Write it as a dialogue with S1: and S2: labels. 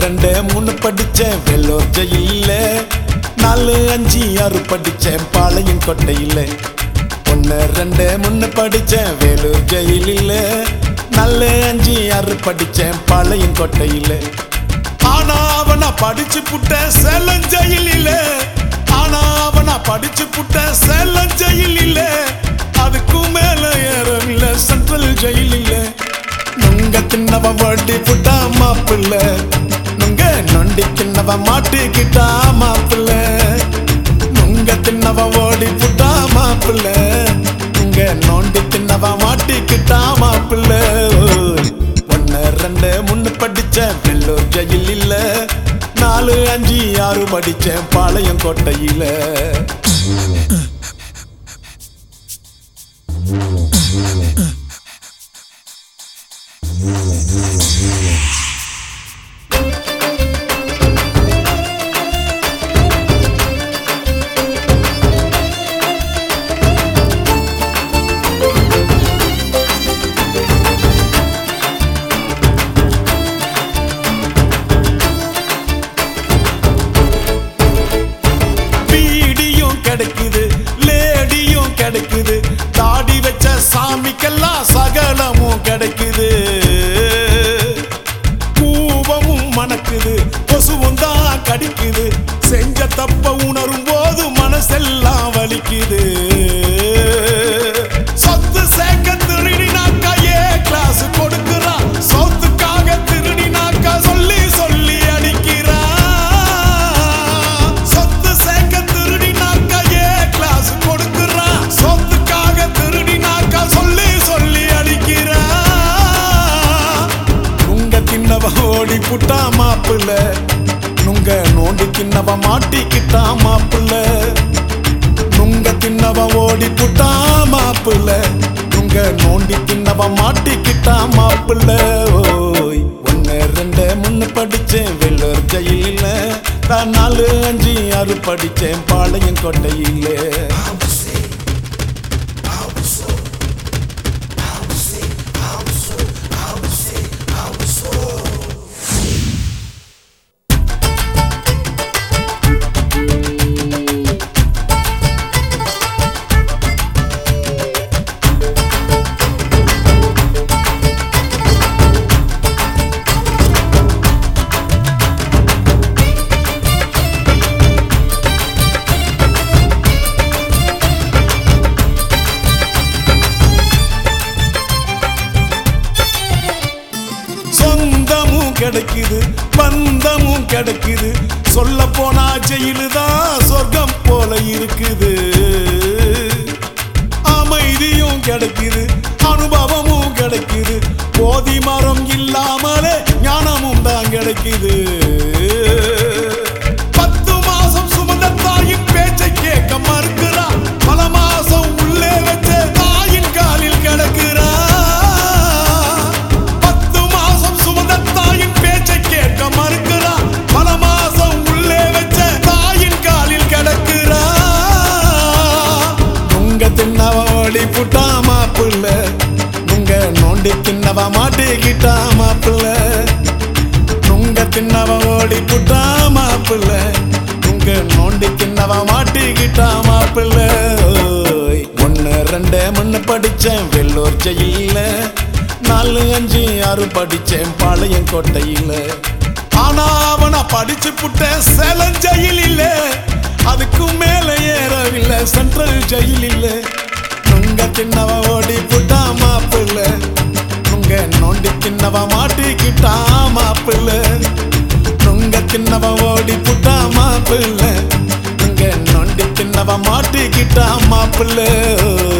S1: 2 3 படிச்சேன் வெள்ளூர் ஜெயில 4 5 6 படிச்சேன் பாளையம் கோட்டையில 1 2 3 படிச்சேன் வேலூர் ஜெயிலில 4 5 6 படிச்சேன் பாளையம் கோட்டையில ஆனா அவனா படிச்சு புட்ட சேலம் ஜெயிலில ஆனா அவனா படிச்சு புட்ட சேலம் ஜெயிலில அதுக்கும் மேல ஏறவில்லை சென்ட்ரல் ஜெயிலில நுங்க தின்னவ வட்டி புட்டா மாப்பிள்ள நுங்க நொண்டி தின்னவ மாட்டிக்கிட்டா மாப்பிள்ள நுங்க தின்னவ ஓடி புட்டா மாப்பிள்ள நுங்க நோண்டி தின்னவ மாட்டிக்கிட்டா மாப்பிள்ள 1 2 3 படிச்சேன் வெள்ளூர் ஜெயிலில 4 5 6 படிச்சேன் பாளையம் கோட்டையில கிடைக்குது லேடியும் கிடைக்குது தாடி வச்ச சாமிக்கெல்லாம் சகலமும் கிடைக்குது கூவமும் மணக்குது கொசுவும் தான் கடிக்குது செஞ்ச தப்ப உணரும் போது மனசெல்லாம் வலிக்குது சொத்து சேர்க்க திருடினாக்கா கிளாஸ் கொடுக்குறா சொத்துக்காக திருடினாக்கா சொல்லி சொல்லி அடிக்கிறா ஓடி புட்டா மாப்பிள்ள நுங்க நோண்டி தின்னவ மாட்டிக்கிட்டா மாப்பிள்ள நுங்க தின்னவ ஓடி புட்டா மாப்பிள்ள நுங்க நோண்டி தின்னவ மாட்டிக்கிட்டா மாப்பிள்ள ஓய் 1 2 3 படிச்சேன் வெள்ளூர் ஜெயிலில 4 5 6 படிச்சேன் பாளையம் கோட்டையில கிடைக்குது பந்தமும் கிடைக்குது சொல்ல போனா ஜெயிலுதான் சொர்க்கம் போல இருக்குது அமைதியும் கிடைக்குது அனுபவமும் கிடைக்குது போதி மரம் இல்லாமலே ஞானமும் தான் கிடைக்குது 10 மாசம் சுமந்த தாயின் பேச்சை கேட்க மறுக்கிறா பல மாசம் உள்ளே வச்ச தாயின் காலில் கிடக்கிறா மறுக்கிறா பல மாசம் உள்ளே வச்ச தாயின் காலில் கிடக்கிறா நுங்க தின்னவ ஓடி புட்டா மாப்பிள்ள நுங்க நோண்டி தின்னவ மாட்டிக்கிட்டா மாப்பிள்ள நுங்க தின்னவ ஓடி புட்டா மாப்பிள்ள நுங்க நோண்டி தின்னவ மாட்டிக்கிட்டா மாப்பிள்ள 1 2 3 படிச்சேன் வெள்ளூர் ஜெயில 4 5 6 படிச்சேன் பாளையம் கோட்டையில ஆனா அவனா படிச்சு புட்ட சேலம் ஜெயிலில அதுக்கும் மேல ஏறவில்லை சென்ட்ரல் ஜெயிலில நுங்க தின்னவ ஓடி புட்டா மாப்பிள்ள நுங்க நோண்டி தின்னவ மாட்டிக்கிட்டா மாப்பிள்ள நுங்க தின்னவ ஓடி புட்டா மாப்பிள்ள நுங்க நோண்டி தின்னவ மாட்டிக்கிட்டா மாப்பிள்ள